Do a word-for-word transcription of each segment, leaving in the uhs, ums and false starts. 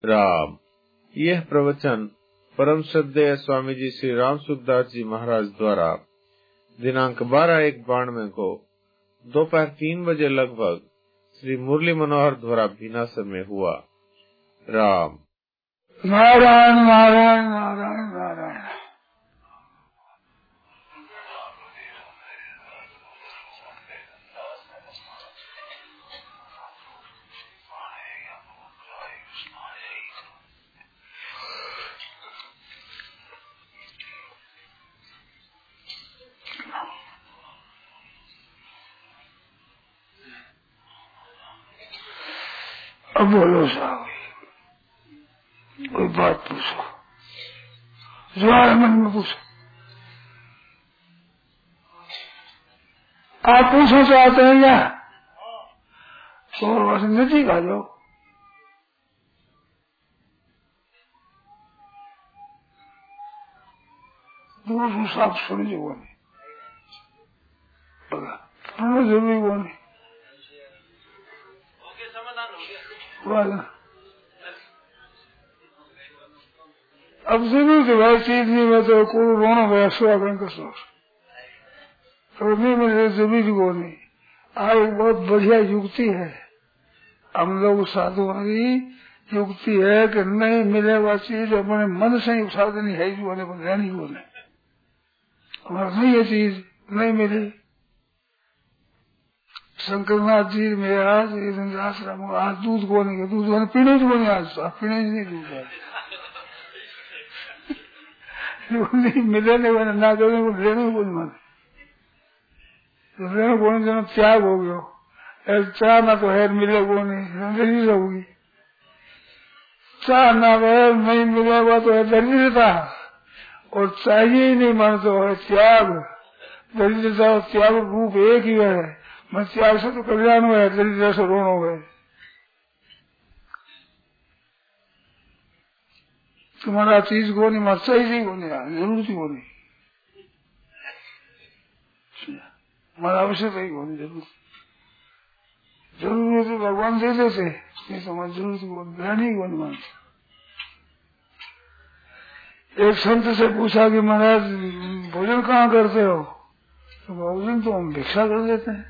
राम। यह प्रवचन परम श्रद्धेय स्वामी जी श्री राम सुखदास जी महाराज द्वारा दिनांक बारह एक बानवे को दोपहर तीन बजे लगभग श्री मुरली मनोहर द्वारा भीनासर में हुआ। राम। नारायण नारायण नारायण नारायण। अब बोलो साहब, कोई बात पूछो, जो आए मन में पूछो। आप पूछना चाहते हैं क्या? और बस नजदीक आ जाओ। दूर दूर साफ सुनिए वो नहीं, सुनना जरूरी वो नहीं। अब जरूर तो भाई चीज नहीं मैं तो को रोना गया स्वागत का सोच रोने में जरूरी वो नहीं। आज एक बहुत बढ़िया युक्ति है, हम लोग साधुओं की युक्ति है कि नहीं मिलेगा चीज अपने मन से ही उठा देनी है, जो होने पर रहनी वो नहीं। हमारा नहीं ये चीज नहीं मिली। शंकरनाथ जी में आज आश्रम आज दूध को नहीं, दूध को पीने को नहीं, आज पीने नहीं दूध है नहीं मिले नहीं मैंने ना करने को लेने को नहीं माने लेने को नहीं जब त्याग हो गया। चाह ना तो है मिले को नहीं दरिद्र होगी, चाह ना तो है नहीं मिलेगा तो है दरिद्रता, और चाहिए ही नहीं माने तो है त्याग। दरिद्रता और त्याग रूप एक ही है। मैं त्याग से तो कल्याण हुआ है, दरिद्र से रोना हुआ है। तुम्हारा चीज को नहीं मत चाहिए को नहीं, जरूरत ही को नहीं, हमारा आवश्यक ही को नहीं। जरूर जरूर तो भगवान दे देते, नहीं तो हमारी जरूरत को नहीं को नहीं मानते। एक संत से पूछा कि महाराज भोजन कहाँ करते हो? तो भोजन तो हम भिक्षा कर लेते हैं।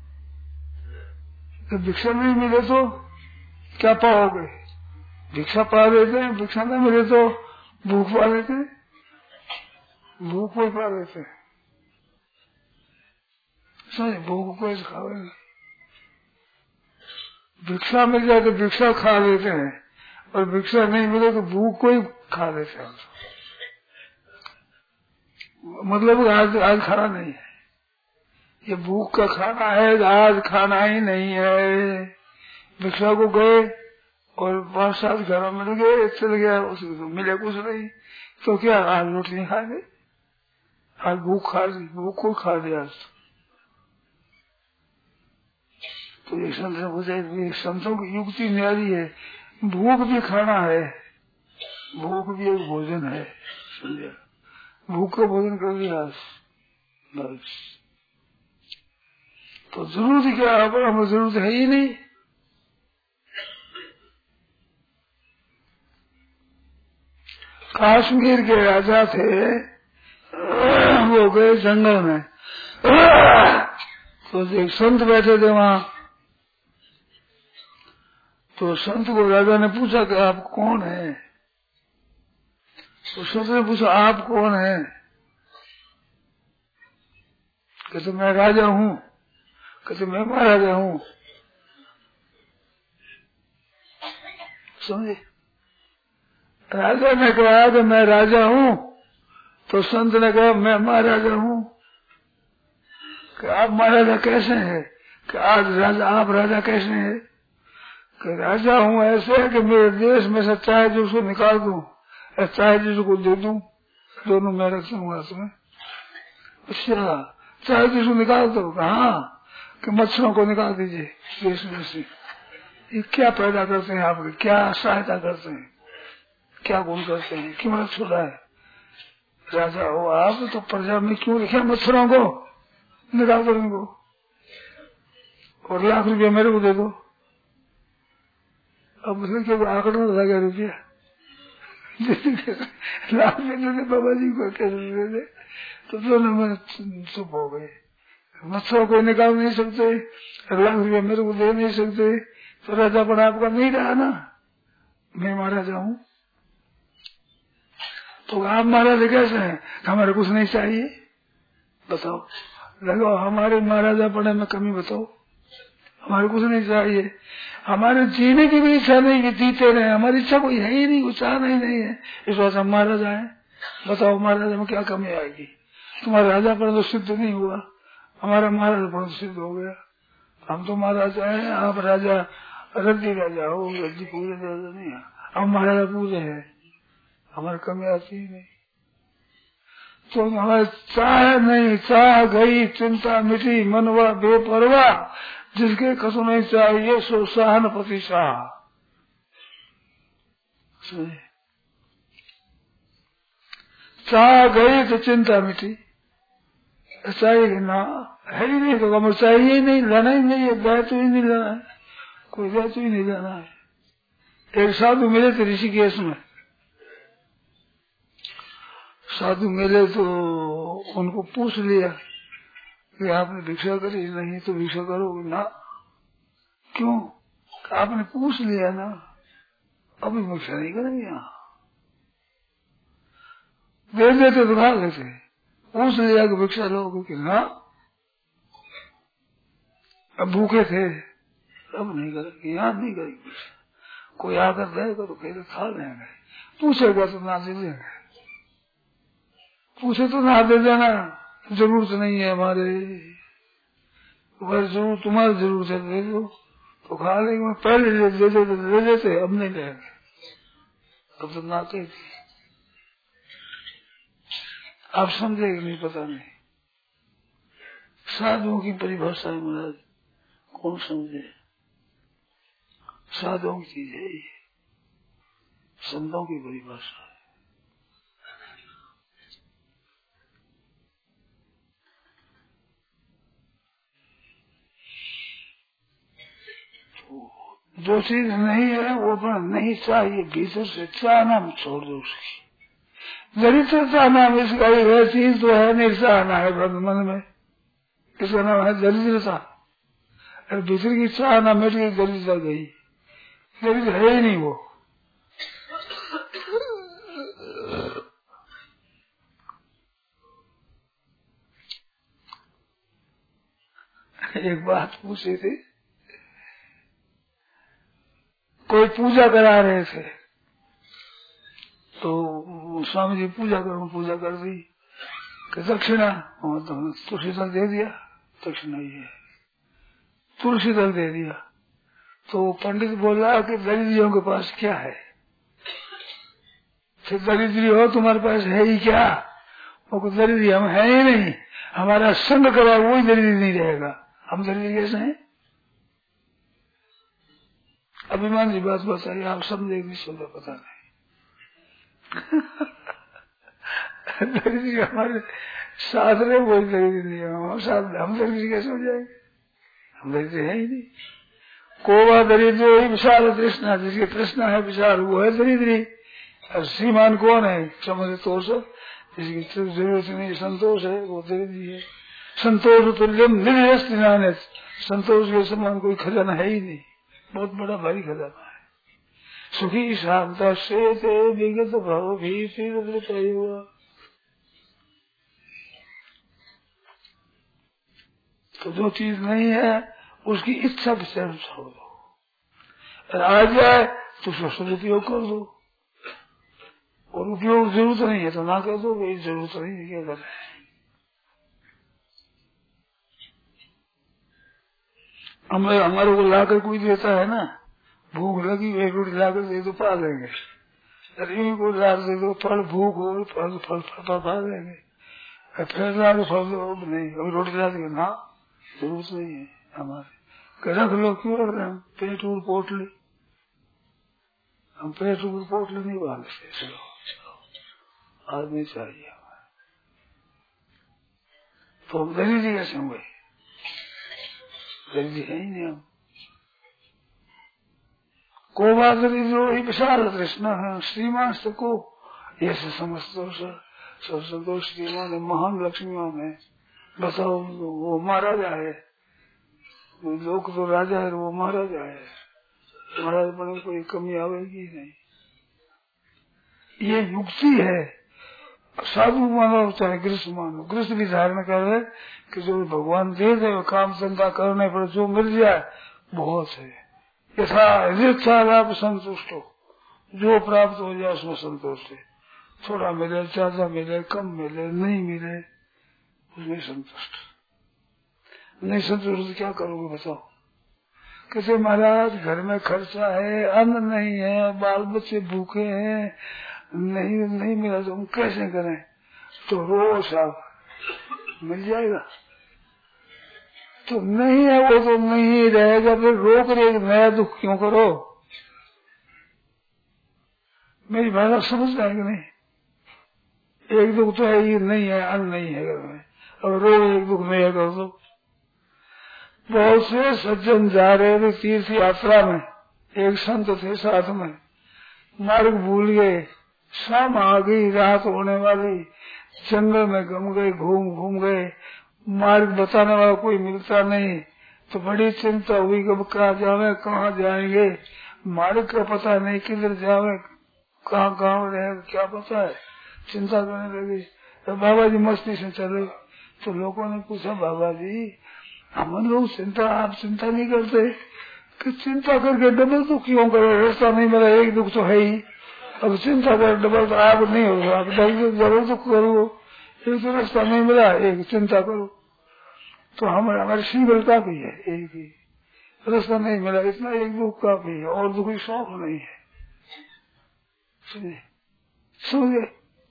तो भिक्षा नहीं मिले तो क्या पाओगे? भिक्षा पा लेते हैं, भिक्षा नहीं मिले तो भूख पा लेते हैं, भूख को पा लेते हैं। सही भूख को खाओगे, भिक्षा मिल जाए तो भिक्षा खा लेते हैं, और भिक्षा नहीं मिले तो भूख को ही खा लेते हैं। मतलब आज आज खाना नहीं है, ये भूख का खाना है, आज खाना ही नहीं है। भिक्षा को गए और पांच सात घर मिल गए, चल गया, उसको मिले कुछ नहीं, तो क्या आज रोटी नहीं खाएंगे? आज भूख खा ली, भूख को खा लिया। तो ये संत ने पूछा, संतों की युक्ति न्यारी है, भूख भी खाना है, भूख भी एक भोजन है, समझे? भूख का भोजन कर लिया बस। तो जरूरत क्या है? हमें जरूरत है ही नहीं। कश्मीर के राजा थे, वो गए जंगल में, तो एक संत बैठे थे वहां। तो संत को राजा ने पूछा कि आप कौन है? तो संत ने पूछा आप कौन है? कहते मैं राजा हूँ। कहते मैं महाराजा हूँ। समझे? राजा ने कहा कि मैं राजा हूँ, तो संत ने कहा मैं महाराजा हूँ। कि आप महाराजा कैसे हैं? कि आज राजा आप राजा कैसे हैं? कि राजा हूँ ऐसे कि मेरे देश में से चाहे जो उसको निकाल दूं, चाहे जिसको दे दूं, दोनों मैं रख सकूंगा तुम्हें। अच्छा, चाहे जिसको निकाल दो। हाँ, कि मच्छरों को निकाल दीजिए देश में से। ये क्या पैदा करते हैं आपके, क्या सहायता करते हैं, क्या गुण करते हैं, क्यों मदद छुड़ा है? राजा हो आप तो प्रजा में क्यों लिखे मच्छरों को निकाल दो इनको, और लाख रुपया मेरे को दे दो। अब उसने क्यों आंकड़ा लगा रुपया लाख में बाबा जी को कैसे दे, तो दोनों में चुप हो गए। मत्सों को निकाल नहीं सकते, लाख रुपया मेरे को दे नहीं सकते, तो राजापन आपका नहीं रहा ना, मैं महाराजा हूँ। तो आप महाराजा कैसे हैं? हमारे कुछ नहीं चाहिए, बताओ। लगाओ हमारे महाराजापन में कमी बताओ, हमारे कुछ नहीं चाहिए, हमारे जीने की भी इच्छा नहीं कि जीते रहे, हमारी इच्छा कोई है ही नहीं, कुछ चाहना ही नहीं है, इस वजह से हम महाराजा है। बताओ महाराजा में क्या कमी आएगी? तुम्हारा राजा पर तो सिद्ध नहीं हुआ, हमारा महाराजा पर सिद्ध हो गया। हम तो महाराजा है, आप राजा रद्दी राजा हो, रद्दी पूरे राजा नहीं है, हम महाराजा पूरे है, हमारी कमी आती ही नहीं। तो हमारे चाह नहीं, चाह गई चिंता मिटी, मनवा बेपरवाह, जिसके कसम नहीं चाहिए सो सहनपति शाह। चाह गई तो चिंता मिटी, चाहिए ना है ही नहीं, तो हमें चाहिए ही नहीं, लेना ही नहीं है, दायित्व ही नहीं लेना है, कोई दायित्व ही नहीं लेना है। एक साधु मिले थे ऋषिकेश में, साधु मिले तो उनको पूछ लिया कि आपने भिक्षा करी? नहीं। तो भिक्षा करोगे ना? क्यों? आपने पूछ लिया ना, अभी भिक्षा नहीं करेंगे। यहाँ दे देते तो खा लेते, पूछ लिया कि भिक्षा लोगे कि ना, अब भूखे थे, अब नहीं करेंगे, यहाँ नहीं करेंगे भिक्षा। कोई आकर देगा तो कहते खा लेंगे, पूछेगा तो ना दे देंगे, पूछे तो ना दे देना, जरूरत नहीं है हमारे, अगर जरूर तुम्हारी जरूरत है दे दो तो खा लेंगे, पहले दे देते तो दे देते, अब नहीं लेंगे, अब तो नाते थी। आप समझेंगे नहीं, पता नहीं साधुओं की परिभाषा है महाराज, कौन समझे? साधुओं की चीज है ये, संतों की परिभाषा है। जो चीज नहीं है वो अपना नहीं चाहिए, भीतर से चाहना छोड़ दो उसकी। दरिद्रता नाम इसका है, चीज तो है नहीं, चाहना है मन में, इसका नाम है दरिद्रता। अरे भीतर की चाहना मिट गई, दरिद्रता गई, दरिद्र है ही नहीं वो। एक बात पूछी थी, कोई पूजा करा रहे थे, तो स्वामी जी पूजा करो, पूजा कर दी, दक्षिणा तो तुलसी दल दे दिया, दक्षिणा ही है, तुलसी दल दे दिया। तो पंडित बोला कि दरिद्रियों के पास क्या है? फिर दरिद्री हो तुम्हारे पास है ही क्या? वो दरिद्री हम है ही नहीं, हमारा संग करा वही दरिद्री नहीं रहेगा, हम दरिद्री कैसे हैं? अभिमान की बात बताइए, आप समझे नहीं समझे पता नहीं। दरिद्री हमारे साथ रहे वही दरिद्री नहीं है, हम साथ हम दरिद्री कैसे हो जाएंगे? हम दरिद्री है ही नहीं। कोवा दरिद्र ही विशाल तृष्णा, जिसकी तृष्णा है विशाल वो है दरिद्री। और श्रीमान कौन है? समतोष, जिसकी जरूरत नहीं संतोष है वो दरिद्री है। संतोष तुल्यम निर्यस्ति नान्यत्, संतोष के समान कोई खजाना है ही नहीं, बहुत बड़ा भारी खजाना है। सुखी शांत से ते विगत भव भी हुआ। तो जो चीज नहीं है उसकी इच्छा के स्वरूप छोड़ दो, आ जाए तो उसका सदुपयोग कर दो, और उपयोग जरूरत नहीं है तो ना कर दो, भाई जरूरत नहीं है क्या करें। हमें हमारे को लाकर कोई देता है ना, भूख लगी एक रोटी लाकर दे दो पा लेंगे, अरे को ला दे दो फल, भूख हो फल फल फल पा लेंगे, फिर ला दो फल दो नहीं, अभी रोटी ला देंगे ना, जरूरत नहीं है हमारे, रख लो क्यों रख रहे हैं, पेट ऊर पोटली, हम पेट ऊर पोटली नहीं बांधते, चलो आदमी चाहिए हमारे, तो हम दरिद्री कैसे होंगे? दरिद्री है ही नहीं हम। कोवादरिद्रो ही विशाल कृष्ण श्रीमान को ये समझतो तो श्रीमान महान लक्ष्मीमान है। बताओ वो महाराजा है, लोग तो राजा है, वो महाराजा है, महाराज बने कोई कमी आवेगी नहीं। ये युक्ति है। साधु मानो चाहे गृहस्थ मानो, गृहस्थ भी धारण करे कि जो भगवान दे दे काम धंधा करने पर जो मिल जाए बहुत है। यथा यथा लाभ संतुष्ट हो, जो प्राप्त हो जाए उसमें संतोष है। थोड़ा मिले, ज्यादा मिले, कम मिले, नहीं मिले, उसमें संतुष्ट। नहीं संतुष्ट तो क्या करोगे बताओ। कैसे महाराज घर में खर्चा है, अन्न नहीं है, बाल बच्चे भूखे हैं, नहीं नहीं मिला तो हम कैसे करें। तो रो साहब मिल जाएगा। तो नहीं है वो तो नहीं रहेगा, फिर रोक रहे नया दुख क्यों करो। मेरी भाषा समझ जाएगी नहीं। एक दुख तो है ही नहीं है, अन्न नहीं है घर में, और रो एक दुख नहीं है कर दो। बहुत से सज्जन जा रहे थे तीर्थ यात्रा में, एक संत थे साथ में, मार्ग भूल गए, शाम आ गई, रात होने वाली, जंगल में गम गए, घूम घूम गए, मार्ग बताने वाला कोई मिलता नहीं। तो बड़ी चिंता हुई कि कहाँ जावे, कहाँ जाएंगे, मार्ग का पता नहीं, किधर जावे, कहाँ गाँव रहेगा क्या पता है। चिंता करने लगी। तो बाबा जी मस्ती से चले। तो लोगों ने पूछा बाबा जी हम लोग चिंता, आप चिंता नहीं करते कि चिंता करके डबल दुख क्यों करे, रास्ता नहीं मिला, एक दुख तो है ही, अब चिंता कर डबल तो आप नहीं होगा, आप डबल दुख करो, एक तो रास्ता नहीं मिला, एक चिंता करो। तो हमारे हमारी सिंगल काफी है, एक ही रास्ता नहीं मिला, इतना एक दुख काफी है, और दुख शौक नहीं है। समझे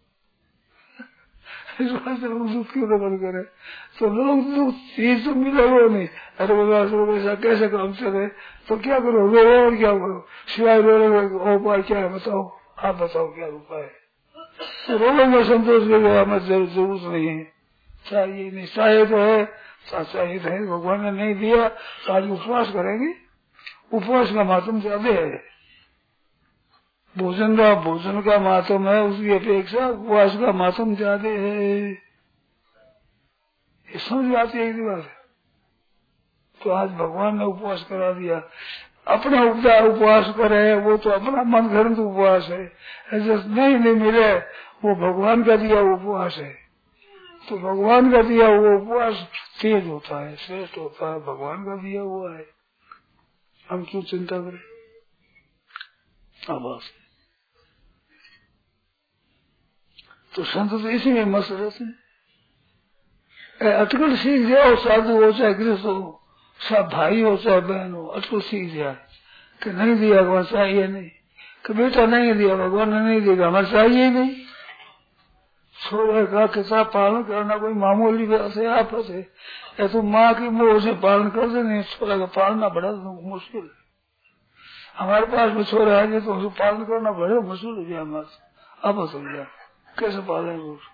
इस बात से लोग दुख क्यों डबल करे। तो लोग दुख चीज तो मिला वो नहीं। अरे बाबा ऐसा कैसे काम चले, तो क्या करो, रो और क्या करो, सिवाय रो उपाय क्या है बताओ, आप बताओ क्या उपाय है। रोने में संतोष में जरूरत नहीं है, चाहिए नहीं, चाहिए तो है, चाहिए तो है, भगवान ने नहीं दिया तो आज उपवास करेंगे। उपवास का महत्व ज्यादा है, भोजन का भोजन का महत्व है, उसकी अपेक्षा उपवास का महत्व ज्यादा है। ये समझ आती है एक बात। तो आज भगवान ने उपवास करा दिया, अपना उपचार उपवास करे, वो तो अपना मन घड़ंत उपवास है। ऐसे नहीं नहीं मिले वो भगवान का दिया उपवास है। तो भगवान का दिया वो उपवास तेज होता है, श्रेष्ठ होता है, भगवान का दिया हुआ है। हम क्यों चिंता करें। आवाज तो संत तो इसी में मस्त रहते हैं। अटकल सीख जाओ, साधु हो चाहे गृहस्थ हो, सब भाई हो चाहे बहन हो, अटकल सीख जाए कि नहीं दिया भगवान चाहिए नहीं, कि बेटा नहीं दिया भगवान ने नहीं दिया हमारे चाहिए नहीं। छोड़े का कितना पालन करना कोई मामूली बात है आपस है, या तो माँ की मोह से पालन कर देने, छोरा का पालना बड़ा मुश्किल है। हमारे पास में छोरा है तो उसको पालन करना बड़ा मुश्किल हो गया हमारे, आपस हो गया कैसे पालेंगे उसको।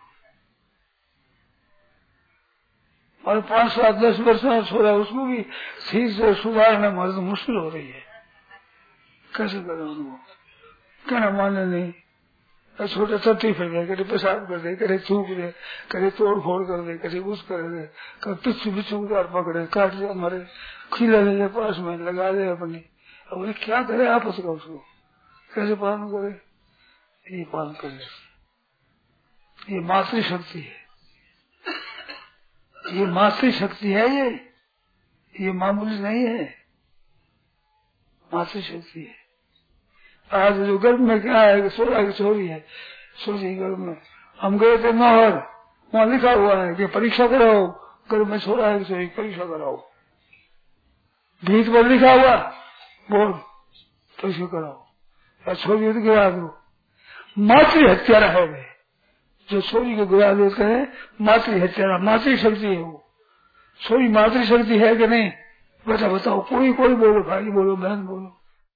और पांच सात दस वर्ष में छोरा उसको भी ठीक से सुधारने में मुश्किल हो रही है, कैसे करें उनको, कहना माने नहीं। छोटे सट्टी फिर गए, कभी पेशाब कर दे, कभी थूक दे, कभी तोड़ फोड़ कर दे, कभी कुछ कर दे, कभी पिछू पिछू कार पकड़े, काट दे, हमारे खिला दे पास में लगा दे अपनी। अब उन्हें क्या करे आपस का, उसको कैसे पालन करे, ये पालन करे। ये मातृशक्ति है, ये मातृशक्ति है, ये ये मामूली नहीं है, मातृशक्ति है। आज जो गर्भ में क्या है, सोलह की छोरी है, छोरी गर्भ में, हम गए थे नौहर, वहाँ लिखा हुआ है कि परीक्षा कराओ, गर्भ में छोरा है छोरी परीक्षा कराओ, भीत पर लिखा हुआ बोल परीक्षा कराओ, या छोरी तो गिरा दो। मातृ हत्यारा है वे, जो छोरी को गिरा देते हैं मातृ हत्यारा, मातृशक्ति है वो। छोरी मातृशक्ति है कि नहीं बेटा बताओ, कोई कोई बोलो, भाई बोलो, बहन बोलो,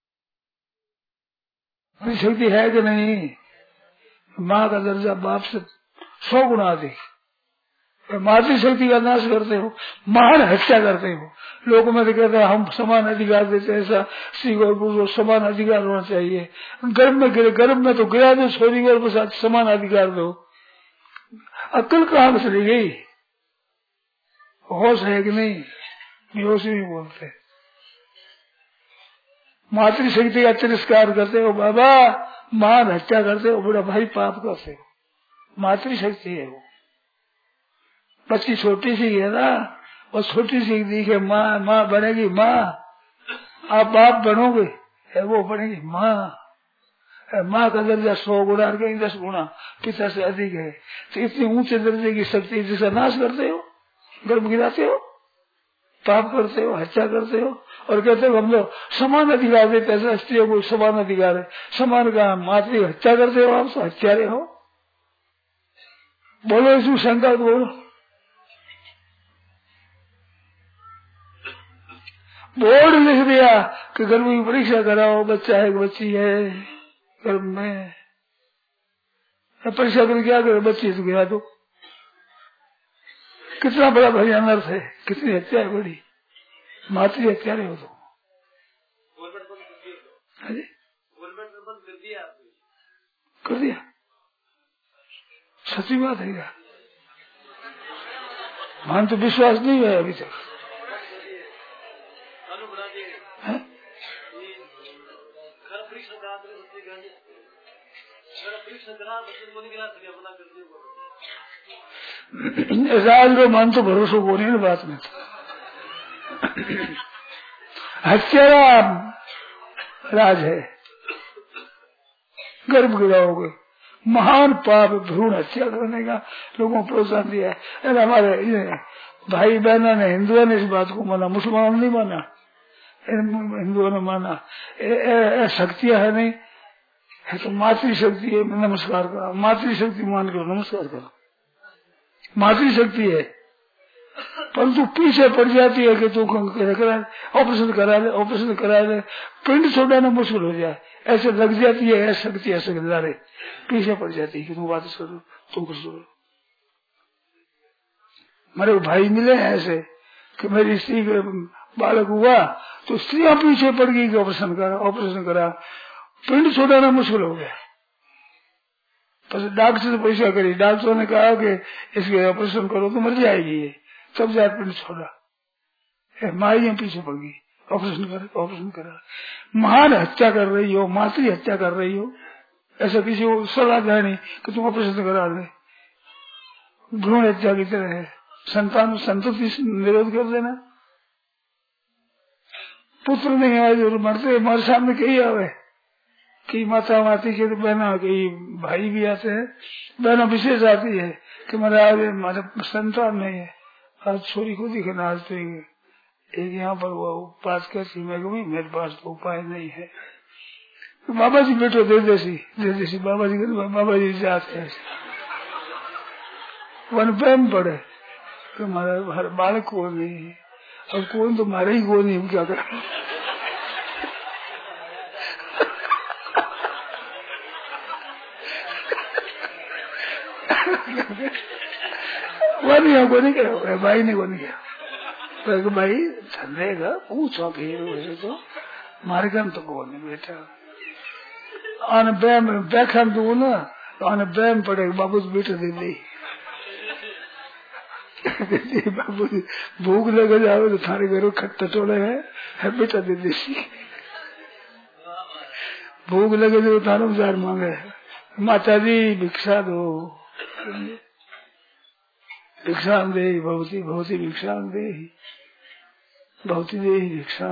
शक्ति है कि नहीं। माँ का दर्जा बाप से सौ गुना अधिक, मातृशक्ति का नाश करते हो, महान हत्या करते हो। लोग में तो कहते हैं हम समान अधिकार देते हैं, ऐसा स्त्री को समान अधिकार होना चाहिए। गर्भ में गिरे, गर्भ में तो गिरा दो छोरी को, बस समान अधिकार दो। अक्ल कहाँ चली गई? होश है कि नहीं? बेहोश नहीं बोलते। मातृशक्ति का तिरस्कार करते हो बाबा, महान हत्या करते हो, बड़ा भाई पाप करते हो। मातृशक्ति है वो। बच्ची छोटी सी है ना, और छोटी सी दिखे माँ, माँ बनेगी माँ। आप बाप बनोगे, है वो बनेगी माँ। माँ का दर्जा सौ गुना कहीं दस गुना पिता से अधिक है। तो इतनी ऊंचे दर्जे की शक्ति जिसका नाश करते हो, गर्भ गिराते हो, पाप करते हो, हत्या करते हो, और कहते हो हम लोग समान अधिकार देते हैं, स्त्रियों को समान अधिकार है। समान का मातृ हत्या करते हो, आप तो हत्यारे हो। बोलो इसमें शंका तो बोलो। बोर्ड लिख दिया कि गर्भ की परीक्षा कराओ, बच्चा है कि बच्ची है गर्भ में। परीक्षा करके क्या करे, बच्ची तो गिरा दो। कितना बड़ा भयानक अर्थ है, कितनी हत्या है बड़ी। मातृ हत्या रहे हो तो कर दिया। सच्ची बात है क्या? मान तो विश्वास नहीं है अभी तक। राज को मान तो भरोसा को नहीं बात में। हत्या राज है, गर्भ गिराओगे, महान पाप भ्रूण हत्या करने का लोगों को प्रोत्साहन दिया है। हमारे भाई बहनों ने, हिंदुओं ने इस बात को माना, मुसलमानों ने नहीं माना, हिंदुओं ने माना। शक्तियां है नहीं है तो मातृशक्ति है, नमस्कार करो। मातृशक्ति मान करो, नमस्कार करो। मातृशक्ति है, परंतु पीछे पड़ जाती है कि तू ऑपरेशन करा ले, ऑपरेशन करा ले, पिंड छोड़ना मुश्किल हो जाए, ऐसे लग जाती है। ऐसी शक्ति ऐसे गंदारे पीछे पड़ जाती है कि तुम वापस करो, तुम कुछ करो। मेरे भाई मिले ऐसे कि मेरी स्त्री का बालक हुआ तो स्त्रियां पीछे पड़ गई कि ऑपरेशन करा, ऑपरेशन करा, पिंड छोड़ना मुश्किल हो गया। तो डॉक्टर से पैसा करी, डॉक्टरों ने कहा कि इसके ऑपरेशन करो तो मर जाएगी ये, तब जाए पिंड छोड़ा। माइयां पीछे पड़ गई, ऑपरेशन कर ऑपरेशन करा। महान हत्या कर रही हो, मातृ हत्या कर रही हो, ऐसा किसी को सलाह देनी कि तुम ऑपरेशन करा ले। भ्रूण हत्या की तरह है, संतान संतति निरोध कर देना। पुत्र नहीं आए जो मरते, हमारे सामने कई आवे, कई माता माती के बहना, कई भाई भी आते हैं। बहना विशेष आती है कि मेरा आज हमारे संतान नहीं है, आज छोरी को दिखना। आज तो एक यहाँ पर वो बात कहती, मैं कहूँ मेरे पास तो उपाय नहीं है। तो बाबा जी बेटो दे देसी दे देसी बाबा जी बाबा जी जाते हैं। वन प्रेम पड़े तो हमारा हर बालक को नहीं है, और कौन तो मारे ही को नहीं, क्या करें। वो को नहीं क्या, भाई ने को नहीं क्या, तो भाई ठंडेगा पूछो कि तो मारे गम तो को नहीं बेटा। आने बैम बैखम दू ना, तो आने बैम पड़े बाबू बेटे दे दी। बाबू भूख लगे जाओ तो थारे घरों खट्टा टोले है, है बेटा दे देसी। भूख लगे तो थारो हजार मांगे, माता जी भिक्षा दो, भिक्षा दे भवती भवती भिक्षा दे भवती दे भिक्षा।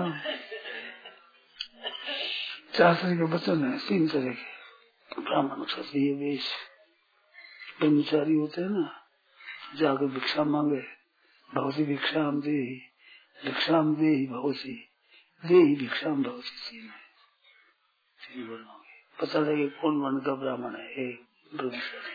चार तरह के वचन है, तीन तरह के। ब्राह्मण क्षत्रिय वेश ब्रह्मचारी होते हैं ना, जाकर भिक्षा मांगे, भवती भिक्षा दे भिक्षा दे भवती दे भिक्षा भवती। तीन तीन वर्णों के पता लगे कौन वर्ण का ब्राह्मण है, एक ब्रह्मचारी।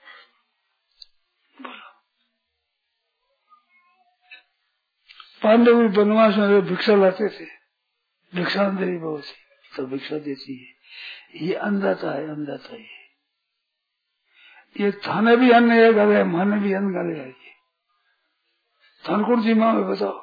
पांडव भी वनवास में भिक्षा लाते थे, भिक्षा देवी बहुत सी तो भिक्षा देती है। ये अंधाता है, अंधाता है। ये थाने भी अन्न है गले, माने भी अन्न गले है। धनकुट जी माँ में बताओ,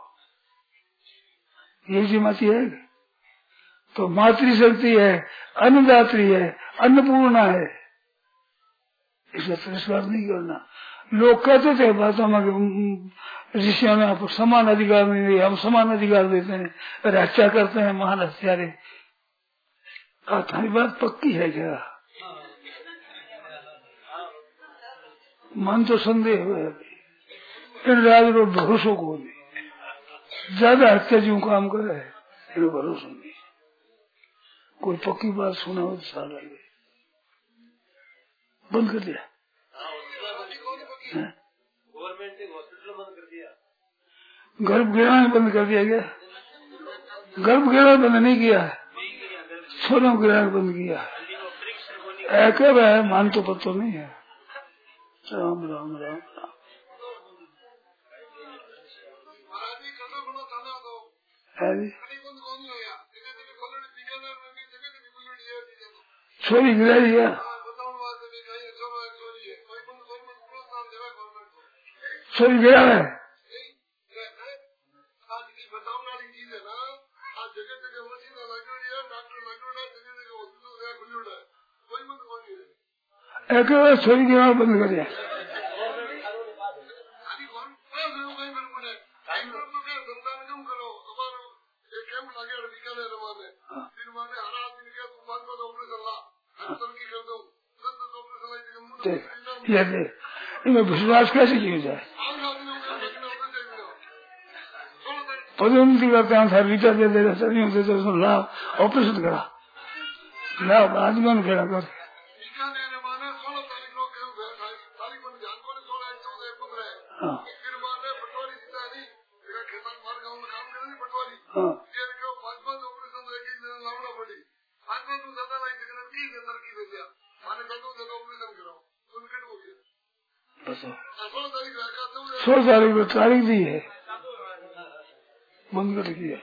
ये जी माती है तो मातृशक्ति है, अन्नदात्री है, अन्नपूर्णा है, इसका तिरस्कार नहीं करना। लोग कहते थे बातों में ऋषियों ने आपको समान अधिकार नहीं दिए, हम समान अधिकार देते हैं, अरे हत्या करते हैं महान हत्यारे। तुम्हारी बात पक्की है क्या? मन तो संदेह है, इन राज रो भरोसों को नहीं, ज्यादा हत्या जीव काम करे इन भरोसा नहीं। कोई पक्की बात सुना हो तो साल लगे, बंद कर दिया गवर्नमेंट ने, हॉस्पिटल बंद कर दिया, गर्भ गिराना बंद कर दिया क्या? गर्भ गिराना बंद नहीं किया है, सोना गिराना बंद किया है। एक है मान तो पत्तो नहीं है। राम राम राम राम। छोरी गिरा दिया, छोरी गिरा है, एक छोरी गिरा बंद कर दिया। इनमें विश्वास कैसे किया जाए? पदोन्नति करते हैं, रीचा दे दे दे तो लाभ ऑपरेशन करा लाभ आदमी ने खेला कर सोलह तारीख को तारीख दी है, बंद कर दिया।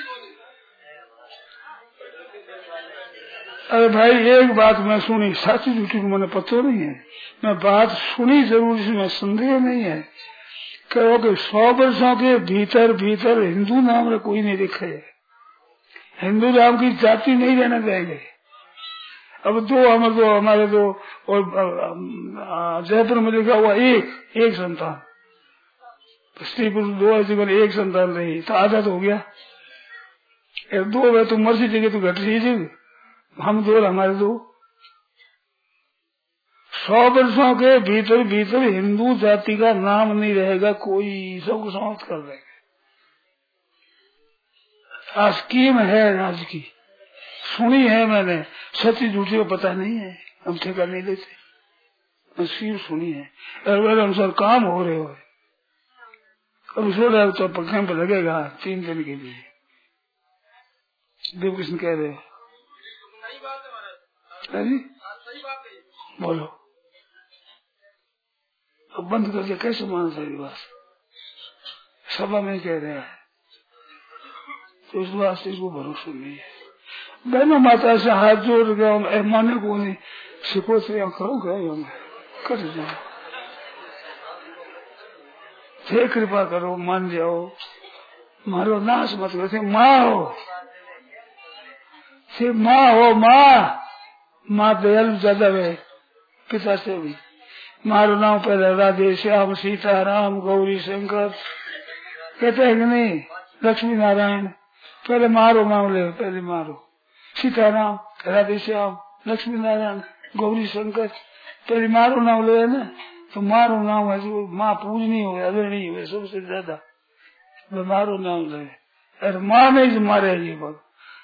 अरे भाई एक बात मैं सुनी, साची झूठी को मैंने पता नहीं है, मैं बात सुनी जरूर, इसमें संदेह नहीं है। कहो कि सौ वर्षों के भीतर भीतर हिंदू नाम रे कोई नहीं दिखे, हिंदू नाम की जाति नहीं रहना चाहिए। अब दो हम दो हमारे दो और जयपुर में लिखा हुआ एक एक संतान, स्त्री पुरुष दो जीवन एक संतान रही तो आधा तो हो गया। दो है तो मर्जी जगह तो घट रही जी, हम दो हमारे दो। सौ वर्षों के भीतर भीतर हिंदू जाति का नाम नहीं रहेगा कोई, सबको समाप्त कर देंगे। स्कीम है राज की, सुनी है मैंने, सच्ची झूठी को पता नहीं है, हम ठेका नहीं लेते, स्कीम सुनी है। अगर अनुसार काम हो रहे हो अब सो रहे हो तो पक्का पे लगेगा तीन दिन के लिए। देव कृष्ण कह रहे हो जी, बोलो अब बंद कर दिया, कैसे मान सारी बात सभा में कह रहे हैं, तो इस वास्ते इसको भरोसा नहीं है। बहनों माता से हाथ जोड़ गया, माने को नहीं सिखो से करो गए कर जाओ, थे कृपा करो, मान जाओ, मारो नाश मत करो। माँ हो से माँ हो, माँ माँ दयालु ज्यादा है पिता से भी। मारो नाम पहले राधे श्याम सीता राम गौरी शंकर कहते हैं कि नहीं, लक्ष्मी नारायण पहले मारो नाम ले, पहले मारो सीता राम राधे श्याम लक्ष्मी नारायण गौरी शंकर पहले मारो नाम ले ना, तो मारो नाम है जो माँ पूजनी हो अग्रणी हो सबसे ज्यादा, मारो नाम ले। अरे माँ नहीं जो मारे ये बात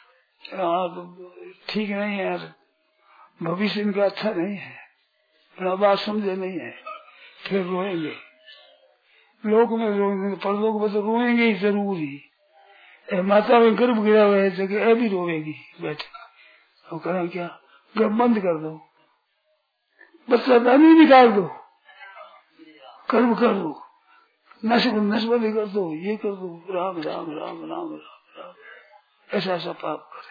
ठीक नहीं है यार, भविष्य इनका अच्छा नहीं है, बात समझे नहीं है, फिर रोएंगे लोक में, रोएंगे परलोक में तो रोएंगे ही जरूर ही। माता में गर्भ गिरा हुआ है जगह ए भी रोएगी बैठे, अब करें क्या, गर्भ बंद कर दो, बच्चा दानी निकाल दो, कर्म कर दो, नश नशबंदी कर दो, ये कर दो, राम राम राम राम राम राम ऐसा ऐसा पाप करे।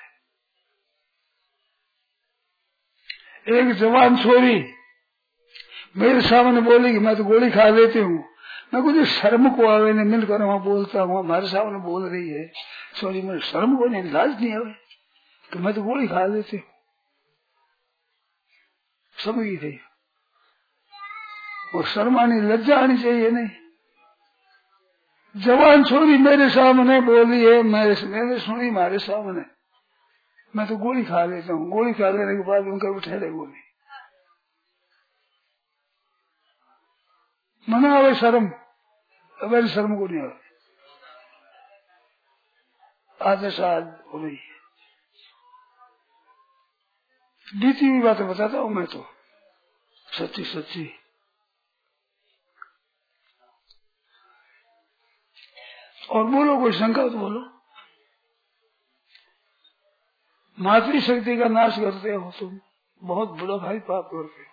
एक जवान छोरी मेरे सामने बोली कि मैं तो गोली खा लेती हूँ, मैं कुछ शर्म को आवे ने मिलकर वहां बोलता हूँ, हमारे सामने बोल रही है, सॉरी मेरे शर्म को नहीं, लाज नहीं आवे तो मैं तो गोली खा देती हूँ, समझ गई थी। और शर्म आनी, लज्जा आनी चाहिए नहीं। जवान छोरी मेरे सामने बोली है, मेरे मैंने सुनी हमारे सामने, मैं तो गोली खा लेता हूँ। गोली खा लेने के बाद उनका ठहरे गोली, मना आवे शर्म, अगर शर्म को नहीं आवे। आदर्श आज हो रही है, बीती हुई बातें बताता हूँ मैं तो, सच्ची सच्ची। और बोलो, कोई शंका तो बोलो। मातृशक्ति का नाश करते हो तुम, बहुत बड़ा भाई पाप करते हो।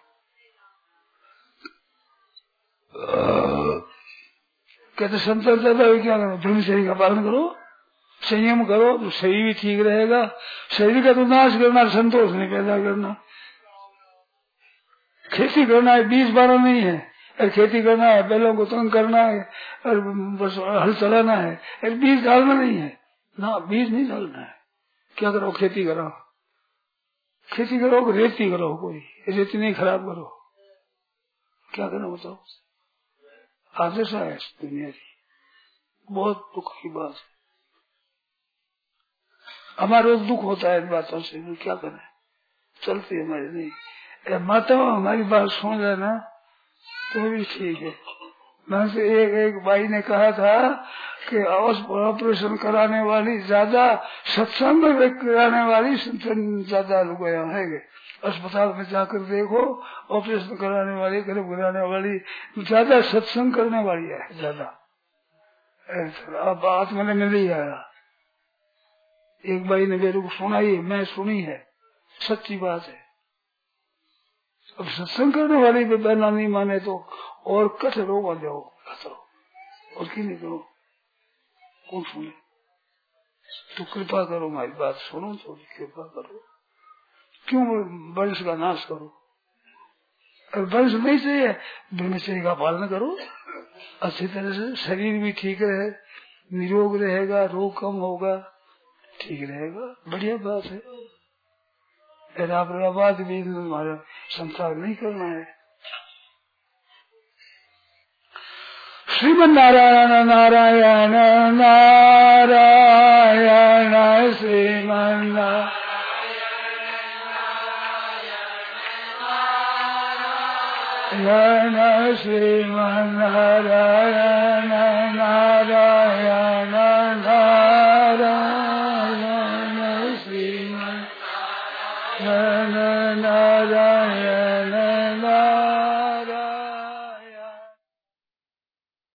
कहते संतर ज्यादा क्या करो, ब्रह्मचर्य का पालन करो, संयम करो तो शरीर भी ठीक रहेगा। शरीर का तो नाश करना, संतोष नहीं पैदा करना। खेती करना है, बीज बारा नहीं है, और खेती करना है, बैलों को तंग करना है, और बस हल चलाना है, और बीज डालना नहीं है ना, बीज नहीं डालना है। क्या करो, खेती करो, खेती करो, रेती करो, कोई रेती नहीं खराब करो, क्या करना बताओ। आदर्श है दुनिया की, बहुत दुख की बात है। हमारा दुख होता है इन बातों से, क्या करें, चलती हमारी नहीं। माता हमारी बात सुन लेना तो भी ठीक है। मैं से एक एक भाई ने कहा था कि ऑपरेशन कराने वाली ज्यादा, सत्संग कराने वाली ज्यादा लोग है। अस्पताल में जाकर देखो, ऑपरेशन कराने वाली, गर्भ कराने वाली ज्यादा सत्संग करने वाली है ज्यादा। अब बात मैंने मिली आया, एक भाई ने मेरे को सुनाई है, मैं सुनी है, सच्ची बात है। अब सत्संग करने वाली भी बहना नहीं माने तो और कठोर हो जाओ, और की नहीं करो, कौन सुने। तो कृपा करो, हमारी बात सुनो, थोड़ी कृपा करो। क्यों वंश का नाश करो, और वंश नहीं चाहिए, ब्रह्मचर्य का पालन करो अच्छी तरह से, शरीर भी ठीक रहे, निरोग रहेगा, रोग कम होगा, ठीक रहेगा, बढ़िया बात है। हैदराबाद भी हमारा संसार नहीं करना है। श्रीमन नारायण नारायण नारायण श्रीमन नारायण श्रीमन नारायण नारायण नारायण